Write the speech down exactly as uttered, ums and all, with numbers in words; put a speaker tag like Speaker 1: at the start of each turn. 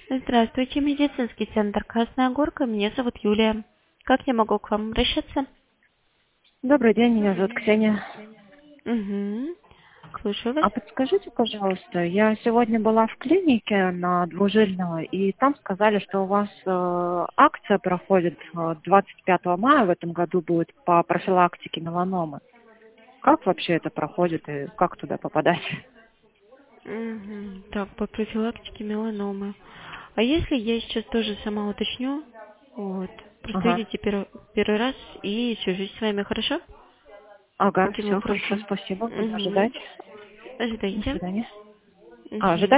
Speaker 1: Здравствуйте, медицинский центр Красная Горка. Меня зовут Юлия. Как я могу к вам обращаться?
Speaker 2: Добрый день, меня зовут Ксения.
Speaker 1: Угу. Слушаю вас.
Speaker 2: А подскажите, пожалуйста, я сегодня была в клинике на Двужильного, и там сказали, что у вас э, акция проходит э, двадцать пятого мая в этом году будет по профилактике меланомы. Как вообще это проходит и как туда попадать?
Speaker 1: Угу. Так, по профилактике меланомы. А если я сейчас тоже сама уточню? Вот. Просто
Speaker 2: Ага,
Speaker 1: видите первый, первый раз и свяжусь с вами, хорошо? По
Speaker 2: ага,
Speaker 1: этим
Speaker 2: все, хорошо,
Speaker 1: вопросам.
Speaker 2: спасибо, буду
Speaker 1: Угу.
Speaker 2: ожидать. До
Speaker 1: Ожидайте.
Speaker 2: свидания. А, ожидать?
Speaker 1: Угу.